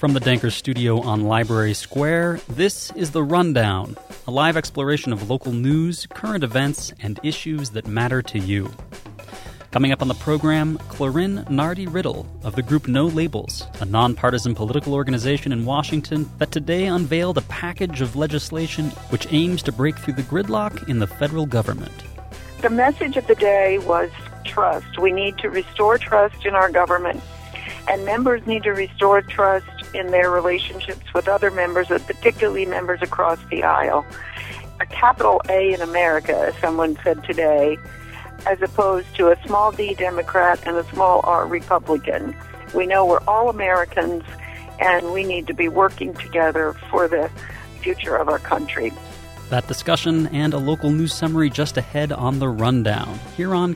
From the Dankers studio on Library Square, this is The Rundown, a live exploration of local news, current events, and issues that matter to you. Coming up on the program, Clarynne Nardi-Riddle of the group No Labels, a nonpartisan political organization in Washington that today unveiled a package of legislation which aims to break through the gridlock in the federal government. The message of the day was trust. We need to restore trust in our government, and members need to restore trust in their relationships with other members, and particularly members across the aisle. A capital A in America, as someone said today, as opposed to a small d Democrat and a small r Republican. We know we're all Americans, and we need to be working together for the future of our country. That discussion and a local news summary just ahead on The Rundown, here on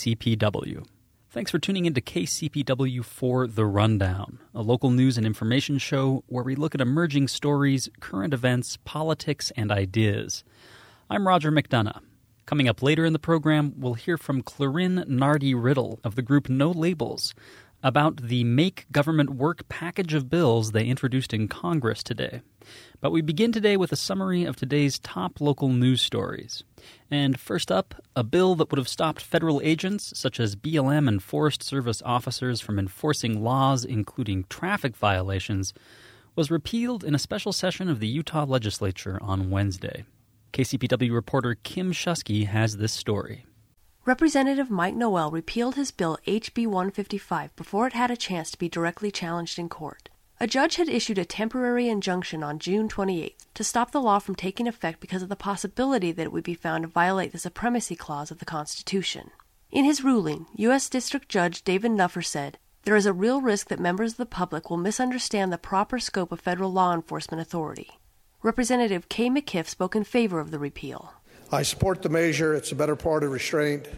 KCPW. Thanks for tuning into KCPW for The Rundown, a local news and information show where we look at emerging stories, current events, politics, and ideas. I'm Roger McDonough. Coming up later in the program, we'll hear from Clarynne Nardi-Riddle of the group No Labels about the Make Government Work package of bills they introduced in Congress today. But we begin today with a summary of today's top local news stories. And first up, a bill that would have stopped federal agents, such as BLM and Forest Service officers, from enforcing laws, including traffic violations, was repealed in a special session of the Utah legislature on Wednesday. KCPW reporter Kim Shusky has this story. Representative Mike Noel repealed his bill HB 155 before it had a chance to be directly challenged in court. A judge had issued a temporary injunction on June 28th to stop the law from taking effect because of the possibility that it would be found to violate the Supremacy Clause of the Constitution. In his ruling, U.S. District Judge David Nuffer said, "There is a real risk that members of the public will misunderstand the proper scope of federal law enforcement authority." Representative Kay McKiff spoke in favor of the repeal. I support the measure. It's a better part of restraint.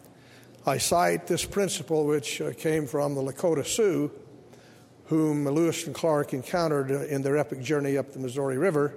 I cite this principle, which came from the Lakota Sioux, whom Lewis and Clark encountered in their epic journey up the Missouri River.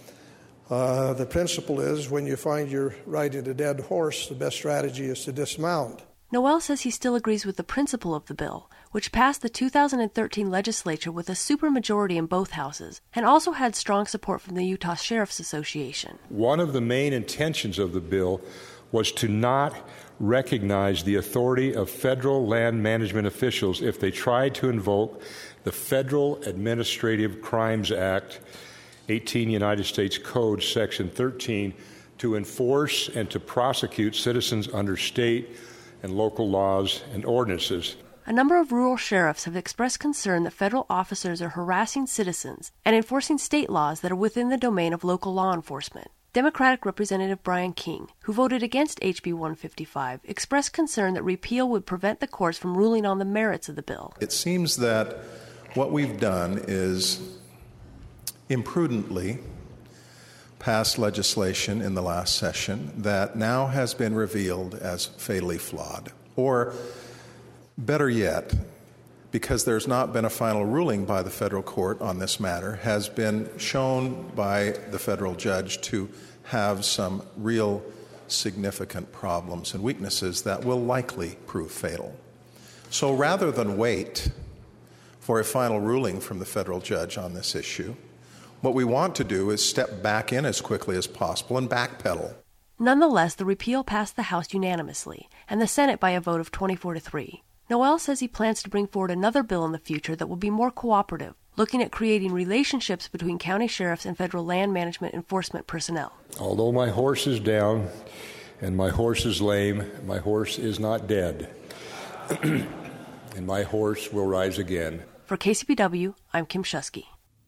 The principle is, when you find you're riding a dead horse, the best strategy is to dismount. Noel says he still agrees with the principle of the bill, which passed the 2013 legislature with a supermajority in both houses, and also had strong support from the Utah Sheriff's Association. One of the main intentions of the bill was to not recognize the authority of federal land management officials if they tried to invoke the Federal Administrative Crimes Act, 18 United States Code, Section 13, to enforce and to prosecute citizens under state and local laws and ordinances. A number of rural sheriffs have expressed concern that federal officers are harassing citizens and enforcing state laws that are within the domain of local law enforcement. Democratic Representative Brian King, who voted against HB 155, expressed concern that repeal would prevent the courts from ruling on the merits of the bill. It seems that what we've done is imprudently pass legislation in the last session that now has been revealed as fatally flawed. Or, better yet, because there's not been a final ruling by the federal court on this matter, has been shown by the federal judge to have some real significant problems and weaknesses that will likely prove fatal. So rather than wait for a final ruling from the federal judge on this issue, what we want to do is step back in as quickly as possible and backpedal. Nonetheless, the repeal passed the House unanimously, and the Senate by a vote of 24-3. Noel says he plans to bring forward another bill in the future that will be more cooperative, looking at creating relationships between county sheriffs and federal land management enforcement personnel. Although my horse is down and my horse is lame, my horse is not dead. And my horse will rise again. For KCPW, I'm Kim Shusky.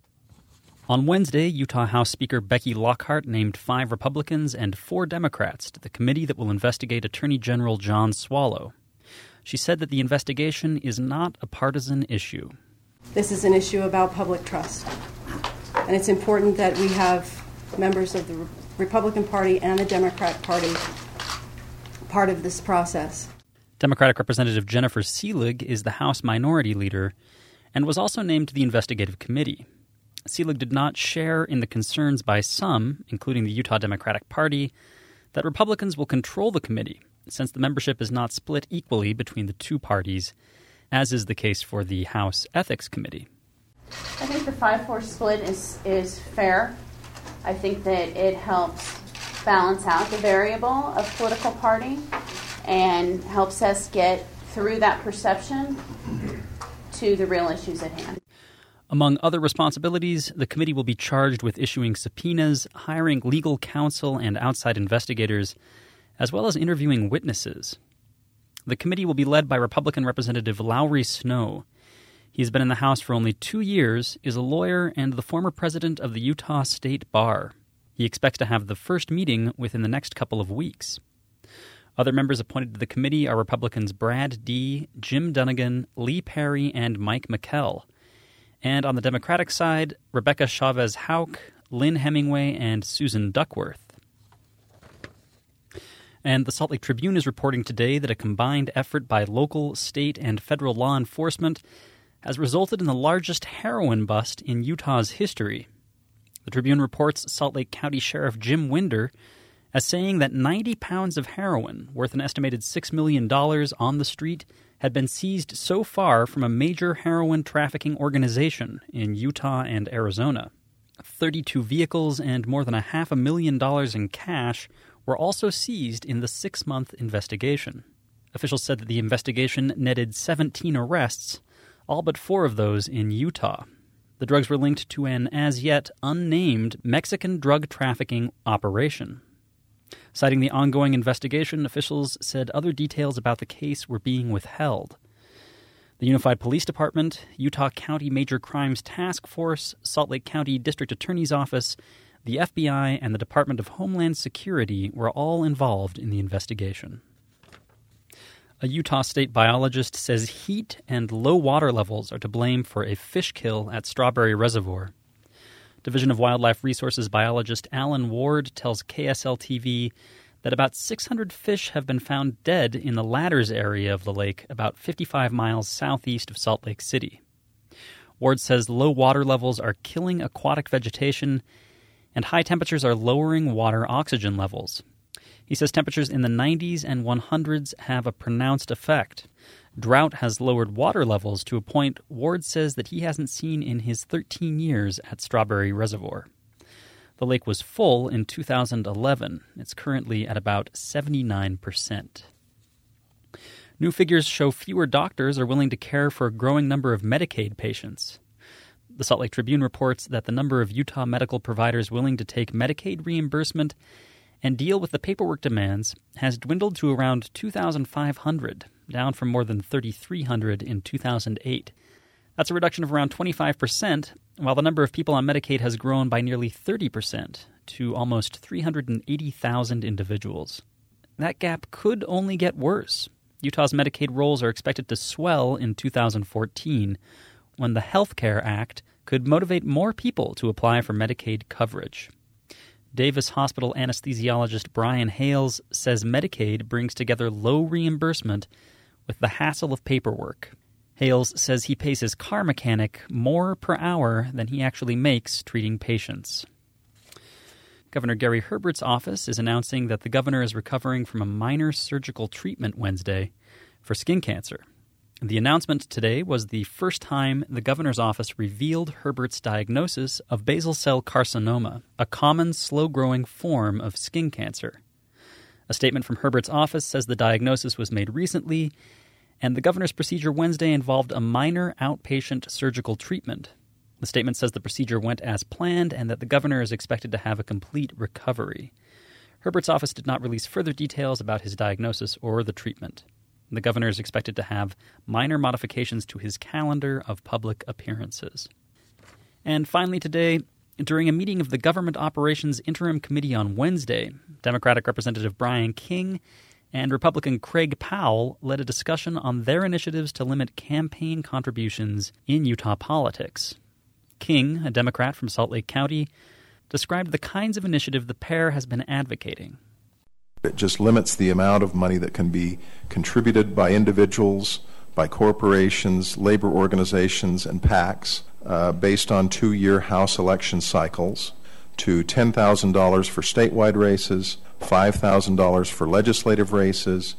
On Wednesday, Utah House Speaker Becky Lockhart named 5 Republicans and 4 Democrats to the committee that will investigate Attorney General John Swallow. She said that the investigation is not a partisan issue. This is an issue about public trust. And it's important that we have members of the Republican Party and the Democrat Party part of this process. Democratic Representative Jennifer Seelig is the House Minority Leader and was also named to the investigative committee. Seelig did not share in the concerns by some, including the Utah Democratic Party, that Republicans will control the committee, since the membership is not split equally between the two parties, as is the case for the House Ethics Committee. I think the 5-4 split is fair. I think that it helps balance out the variable of political party and helps us get through that perception to the real issues at hand. Among other responsibilities, the committee will be charged with issuing subpoenas, hiring legal counsel and outside investigators, as well as interviewing witnesses. The committee will be led by Republican Representative Lowry Snow. He's been in the House for only 2 years, is a lawyer, and the former president of the Utah State Bar. He expects to have the first meeting within the next couple of weeks. Other members appointed to the committee are Republicans Brad Dee, Jim Dunnigan, Lee Perry, and Mike McKell. And on the Democratic side, Rebecca Chavez-Houck, Lynn Hemingway, and Susan Duckworth. And the Salt Lake Tribune is reporting today that a combined effort by local, state, and federal law enforcement has resulted in the largest heroin bust in Utah's history. The Tribune reports Salt Lake County Sheriff Jim Winder as saying that 90 pounds of heroin, worth an estimated $6 million on the street, had been seized so far from a major heroin trafficking organization in Utah and Arizona. 32 vehicles and more than $500,000 in cash were also seized in the 6-month investigation. Officials said that the investigation netted 17 arrests, all but 4 of those in Utah. The drugs were linked to an as-yet unnamed Mexican drug trafficking operation. Citing the ongoing investigation, officials said other details about the case were being withheld. The Unified Police Department, Utah County Major Crimes Task Force, Salt Lake County District Attorney's Office, the FBI, and the Department of Homeland Security were all involved in the investigation. A Utah state biologist says heat and low water levels are to blame for a fish kill at Strawberry Reservoir. Division of Wildlife Resources biologist Alan Ward tells KSL-TV that about 600 fish have been found dead in the Ladders area of the lake, about 55 miles southeast of Salt Lake City. Ward says low water levels are killing aquatic vegetation, and high temperatures are lowering water oxygen levels. He says temperatures in the 90s and 100s have a pronounced effect. Drought has lowered water levels to a point Ward says that he hasn't seen in his 13 years at Strawberry Reservoir. The lake was full in 2011. It's currently at about 79%. New figures show fewer doctors are willing to care for a growing number of Medicaid patients. The Salt Lake Tribune reports that the number of Utah medical providers willing to take Medicaid reimbursement and deal with the paperwork demands has dwindled to around 2,500, down from more than 3,300 in 2008. That's a reduction of around 25%, while the number of people on Medicaid has grown by nearly 30% to almost 380,000 individuals. That gap could only get worse. Utah's Medicaid rolls are expected to swell in 2014, when the Health Care Act could motivate more people to apply for Medicaid coverage. Davis Hospital anesthesiologist Brian Hales says Medicaid brings together low reimbursement with the hassle of paperwork. Hales says he pays his car mechanic more per hour than he actually makes treating patients. Governor Gary Herbert's office is announcing that the governor is recovering from a minor surgical treatment Wednesday for skin cancer. The announcement today was the first time the governor's office revealed Herbert's diagnosis of basal cell carcinoma, a common slow-growing form of skin cancer. A statement from Herbert's office says the diagnosis was made recently, and the governor's procedure Wednesday involved a minor outpatient surgical treatment. The statement says the procedure went as planned and that the governor is expected to have a complete recovery. Herbert's office did not release further details about his diagnosis or the treatment. The governor is expected to have minor modifications to his calendar of public appearances. And finally today, during a meeting of the Government Operations Interim Committee on Wednesday, Democratic Representative Brian King and Republican Craig Powell led a discussion on their initiatives to limit campaign contributions in Utah politics. King, a Democrat from Salt Lake County, described the kinds of initiative the pair has been advocating. It just limits the amount of money that can be contributed by individuals, by corporations, labor organizations, and PACs based on 2-year House election cycles to $10,000 for statewide races, $5,000 for legislative races,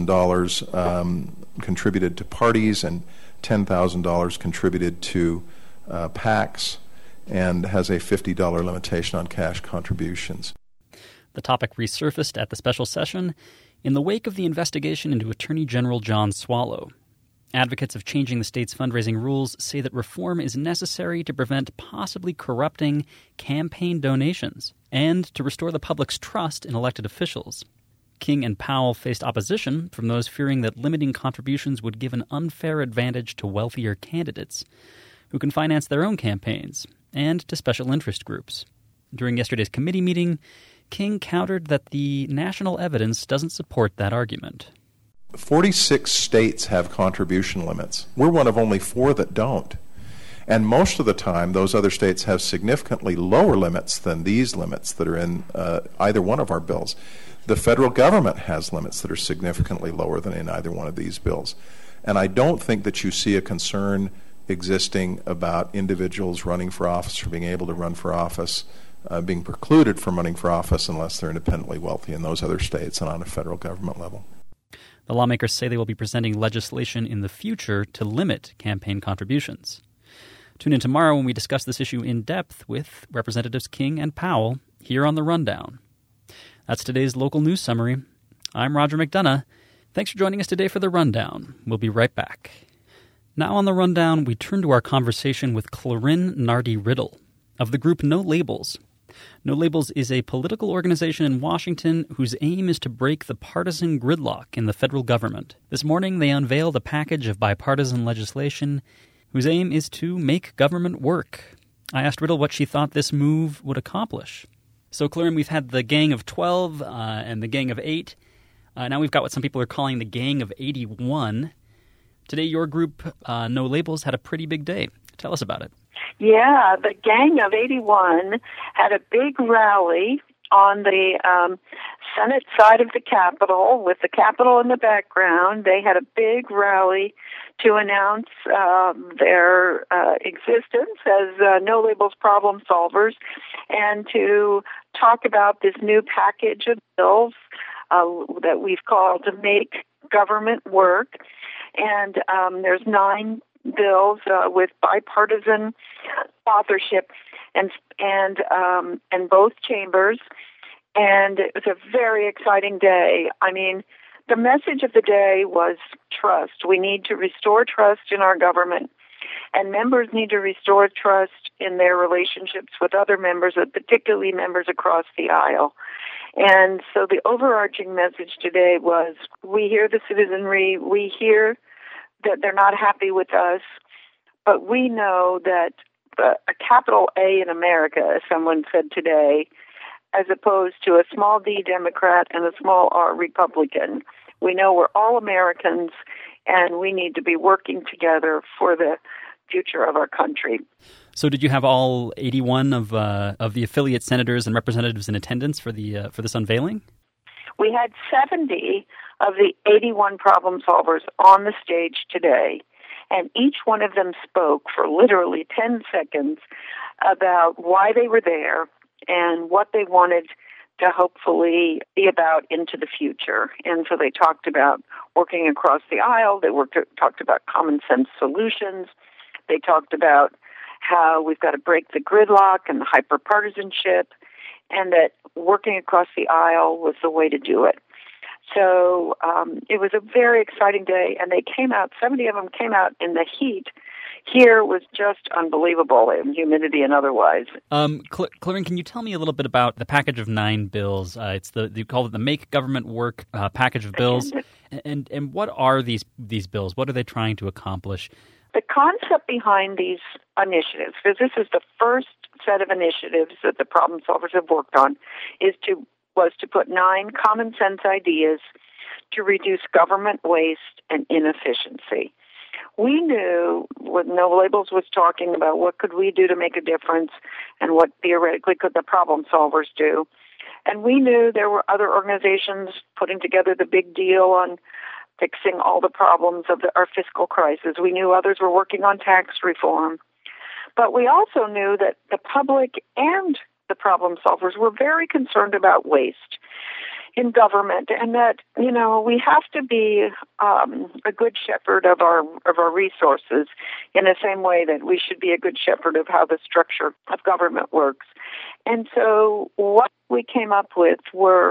$40,000 contributed to parties, and $10,000 contributed to PACs and has a $50 limitation on cash contributions. The topic resurfaced at the special session in the wake of the investigation into Attorney General John Swallow. Advocates of changing the state's fundraising rules say that reform is necessary to prevent possibly corrupting campaign donations and to restore the public's trust in elected officials. King and Powell faced opposition from those fearing that limiting contributions would give an unfair advantage to wealthier candidates who can finance their own campaigns and to special interest groups. During yesterday's committee meeting, King countered that the national evidence doesn't support that argument. 46 states have contribution limits. We're one of only 4 that don't. And most of the time, those other states have significantly lower limits than these limits that are in either one of our bills. The federal government has limits that are significantly lower than in either one of these bills. And I don't think that you see a concern existing about individuals running for office or being able to run for office being precluded from running for office unless they're independently wealthy in those other states and on a federal government level. The lawmakers say they will be presenting legislation in the future to limit campaign contributions. Tune in tomorrow when we discuss this issue in depth with Representatives King and Powell here on The Rundown. That's today's local news summary. I'm Roger McDonough. Thanks for joining us today for The Rundown. We'll be right back. Now on The Rundown, we turn to our conversation with Clarine Nardi-Riddle of the group No Labels. No Labels is a political organization in Washington whose aim is to break the partisan gridlock in the federal government. This morning, they unveiled a package of bipartisan legislation whose aim is to make government work. I asked Riddle what she thought this move would accomplish. So, Clarine, we've had the Gang of 12 and the Gang of 8. Now we've got what some people are calling the Gang of 81. Today, your group, No Labels, had a pretty big day. Tell us about it. Yeah, the Gang of 81 had a big rally on the Senate side of the Capitol, with the Capitol in the background. They had a big rally to announce their existence as No Labels problem solvers and to talk about this new package of bills that we've called to make government work. And there's 9 bills with bipartisan authorship and both chambers, and it was a very exciting day. I mean, the message of the day was trust. We need to restore trust in our government, and members need to restore trust in their relationships with other members, particularly members across the aisle. And so the overarching message today was, we hear the citizenry, we hear that they're not happy with us, but we know that a capital A in America, as someone said today, as opposed to a small d Democrat and a small r Republican, we know we're all Americans and we need to be working together for the future of our country. So did you have all 81 of the affiliate senators and representatives in attendance for this unveiling? We had 70 of the 81 problem solvers on the stage today, and each one of them spoke for literally 10 seconds about why they were there and what they wanted to hopefully be about into the future. And so they talked about working across the aisle, they talked about common sense solutions, they talked about how we've got to break the gridlock and the hyperpartisanship, and that working across the aisle was the way to do it. So it was a very exciting day, and they came out, 70 of them came out in the heat. Here was just unbelievable in humidity and otherwise. Clarine, can you tell me a little bit about the package of 9 bills? You call it the Make Government Work package of bills. And what are these bills? What are they trying to accomplish? The concept behind these initiatives, because this is the first set of initiatives that the problem solvers have worked on, was to put 9 common sense ideas to reduce government waste and inefficiency. We knew when No Labels was talking about what could we do to make a difference and what theoretically could the problem solvers do. And we knew there were other organizations putting together the big deal on fixing all the problems of our fiscal crisis. We knew others were working on tax reform. But we also knew that the public and the problem solvers were very concerned about waste. in government, and that, we have to be a good shepherd of our resources in the same way that we should be a good shepherd of how the structure of government works. And so what we came up with were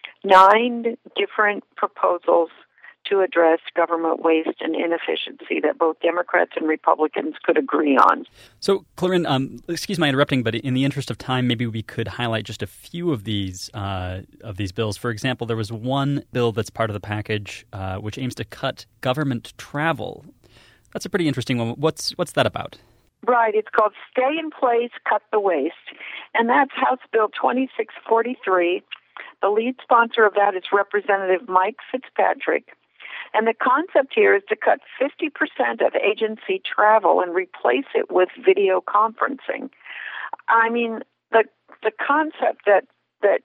9 different proposals to address government waste and inefficiency that both Democrats and Republicans could agree on. So, Clarine, excuse my interrupting, but in the interest of time, maybe we could highlight just a few of these bills. For example, there was one bill that's part of the package which aims to cut government travel. That's a pretty interesting one. What's that about? Right. It's called Stay in Place, Cut the Waste. And that's House Bill 2643. The lead sponsor of that is Representative Mike Fitzpatrick. And the concept here is to cut 50% of agency travel and replace it with video conferencing. I mean, the concept that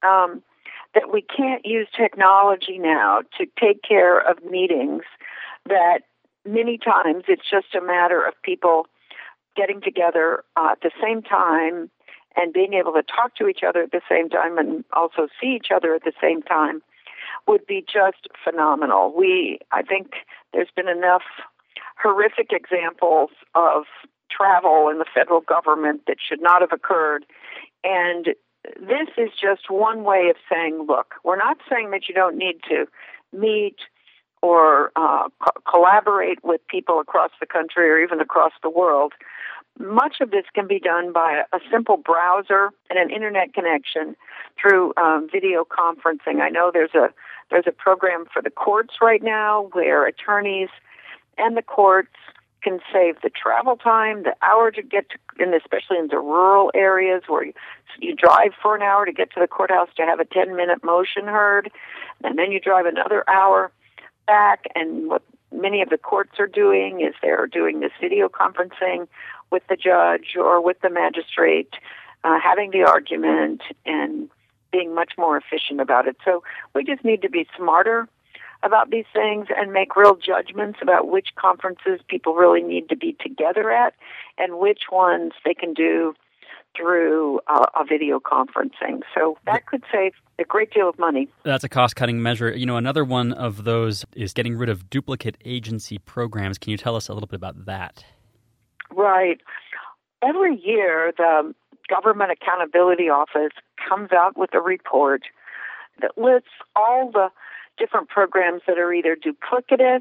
we can't use technology now to take care of meetings, that many times it's just a matter of people getting together at the same time and being able to talk to each other at the same time and also see each other at the same time, would be just phenomenal. I think there's been enough horrific examples of travel in the federal government that should not have occurred. And this is just one way of saying, look, we're not saying that you don't need to meet or collaborate with people across the country or even across the world. Much of this can be done by a simple browser and an internet connection through video conferencing. I know there's a program for the courts right now where attorneys and the courts can save the travel time, the hour to get to, and especially in the rural areas where you drive for an hour to get to the courthouse to have a 10-minute motion heard, and then you drive another hour back. And what many of the courts are doing is they're doing this video conferencing with the judge or with the magistrate, having the argument and being much more efficient about it. So we just need to be smarter about these things and make real judgments about which conferences people really need to be together at and which ones they can do through a video conferencing. So that could save a great deal of money. That's a cost-cutting measure. Another one of those is getting rid of duplicate agency programs. Can you tell us a little bit about that? Right. Every year, the Government Accountability Office comes out with a report that lists all the different programs that are either duplicative,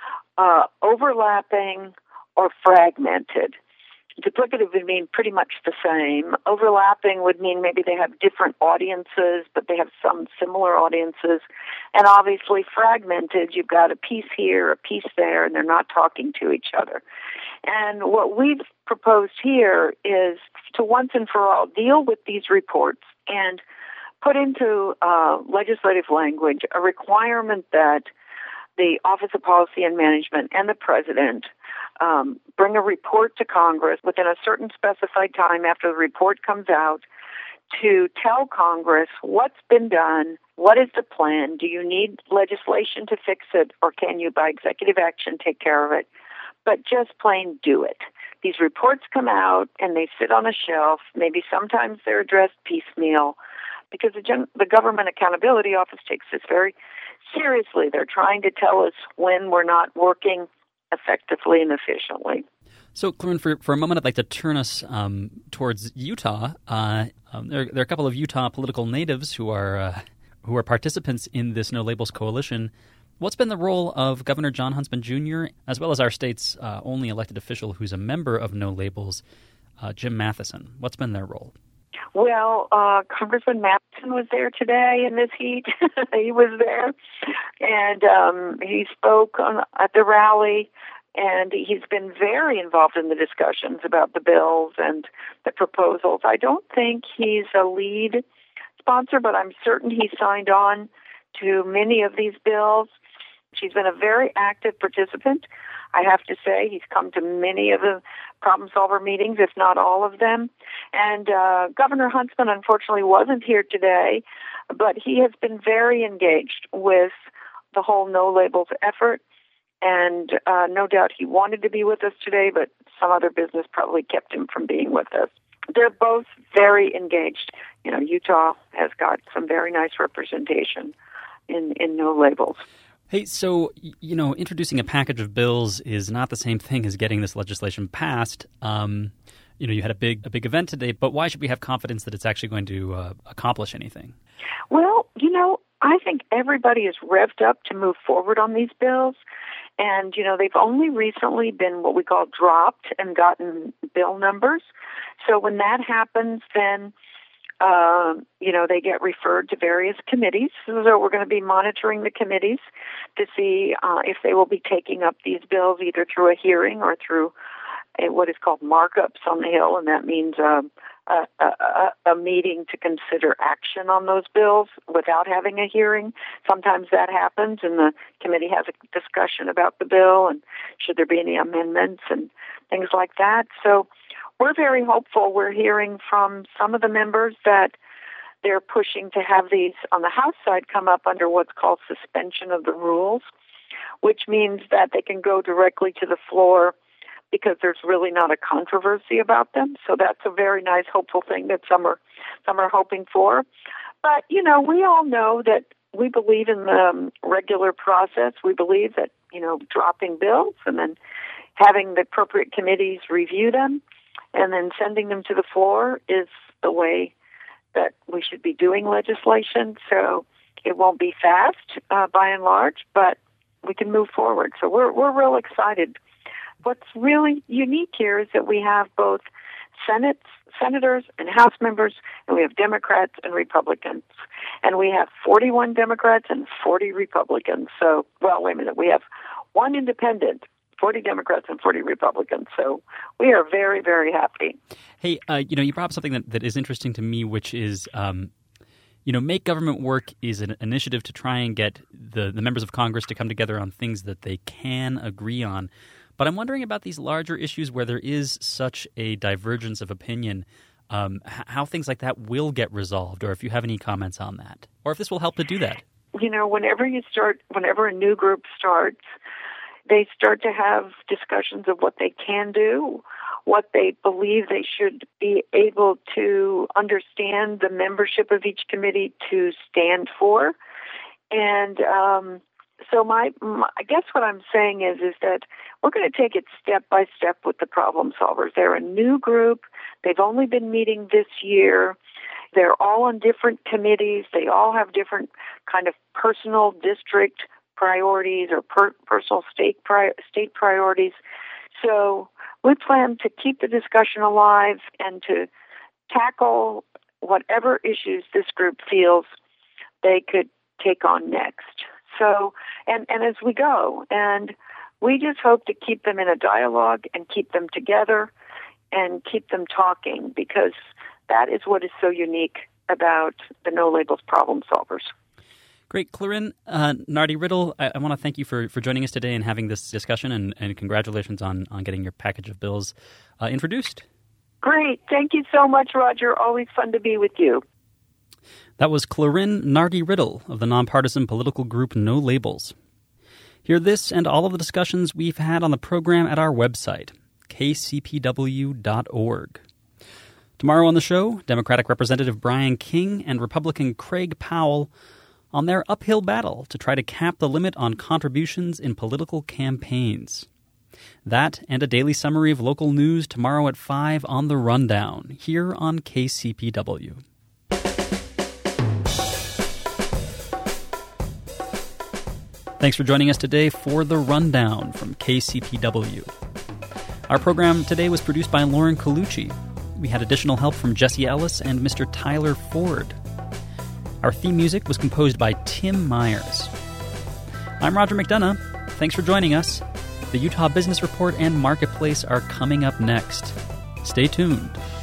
overlapping, or fragmented. Duplicative would mean pretty much the same. Overlapping would mean maybe they have different audiences, but they have some similar audiences. And obviously fragmented, you've got a piece here, a piece there, and they're not talking to each other. And what we've proposed here is to once and for all deal with these reports and put into legislative language a requirement that the Office of Policy and Management and the President bring a report to Congress within a certain specified time after the report comes out to tell Congress what's been done, what is the plan, do you need legislation to fix it, or can you, by executive action, take care of it? But just plain do it. These reports come out and they sit on a shelf. Maybe sometimes they're addressed piecemeal because the Government Accountability Office takes this very seriously. They're trying to tell us when we're not working effectively and efficiently. So, Clarine, for a moment, I'd like to turn us towards Utah. There are a couple of Utah political natives who are participants in this No Labels Coalition. What's been the role of Governor Jon Huntsman Jr., as well as our state's only elected official who's a member of No Labels, Jim Matheson? What's been their role? Well, Congressman Matheson was there today in this heat. He was there, and he spoke at the rally, and he's been very involved in the discussions about the bills and the proposals. I don't think he's a lead sponsor, but I'm certain he signed on to many of these bills. She's been a very active participant. I have to say, he's come to many of the problem solver meetings, if not all of them. And Governor Huntsman, unfortunately, wasn't here today, but he has been very engaged with the whole No Labels effort. And no doubt he wanted to be with us today, but some other business probably kept him from being with us. They're both very engaged. You know, Utah has got some very nice representation in no labels. Hey, so, you know, introducing a package of bills is not the same thing as getting this legislation passed. You know, you had a big event today, but why should we have confidence that it's actually going to accomplish anything? Well, you know, I think everybody is revved up to move forward on these bills. And, you know, they've only recently been what we call dropped and gotten bill numbers. So when that happens, then, you know, they get referred to various committees. So we're going to be monitoring the committees to see if they will be taking up these bills either through a hearing or through what is called markups on the Hill, and that means a meeting to consider action on those bills without having a hearing. Sometimes that happens, and the committee has a discussion about the bill and should there be any amendments and things like that. So we're very hopeful. We're hearing from some of the members that they're pushing to have these on the House side come up under what's called suspension of the rules, which means that they can go directly to the floor because there's really not a controversy about them. So that's a very nice, hopeful thing that some are hoping for. But, you know, we all know that we believe in the regular process. We believe that, you know, dropping bills and then having the appropriate committees review them and then sending them to the floor is the way that we should be doing legislation. So it won't be fast by and large, but we can move forward. So we're real excited. What's really unique here is that we have both senators and House members, and we have Democrats and Republicans. And we have 41 Democrats and 40 Republicans. So, well, wait a minute, we have one independent, 40 Democrats and 40 Republicans. So we are very, very happy. Hey, you know, you brought up something that is interesting to me, which is, you know, Make Government Work is an initiative to try and get the members of Congress to come together on things that they can agree on. But I'm wondering about these larger issues where there is such a divergence of opinion, how things like that will get resolved, or if you have any comments on that, or if this will help to do that. You know, whenever a new group starts, they start to have discussions of what they can do, what they believe they should be able to understand the membership of each committee to stand for. And so I guess what I'm saying is that we're going to take it step by step with the problem solvers. They're a new group. They've only been meeting this year. They're all on different committees. They all have different kind of personal district priorities or personal state priorities. So we plan to keep the discussion alive and to tackle whatever issues this group feels they could take on next. So, and as we go, and we just hope to keep them in a dialogue and keep them together and keep them talking, because that is what is so unique about the No Labels problem solvers. Great. Clarine Nardi-Riddle, I want to thank you for joining us today and having this discussion, and congratulations on getting your package of bills introduced. Great. Thank you so much, Roger. Always fun to be with you. That was Clarine Nardi-Riddle of the nonpartisan political group No Labels. Hear this and all of the discussions we've had on the program at our website, kcpw.org. Tomorrow on the show, Democratic Representative Brian King and Republican Craig Powell on their uphill battle to try to cap the limit on contributions in political campaigns. That and a daily summary of local news tomorrow at 5 on The Rundown, here on KCPW. Thanks for joining us today for The Rundown from KCPW. Our program today was produced by Lauren Colucci. We had additional help from Jesse Ellis and Mr. Tyler Ford. Our theme music was composed by Tim Myers. I'm Roger McDonough. Thanks for joining us. The Utah Business Report and Marketplace are coming up next. Stay tuned.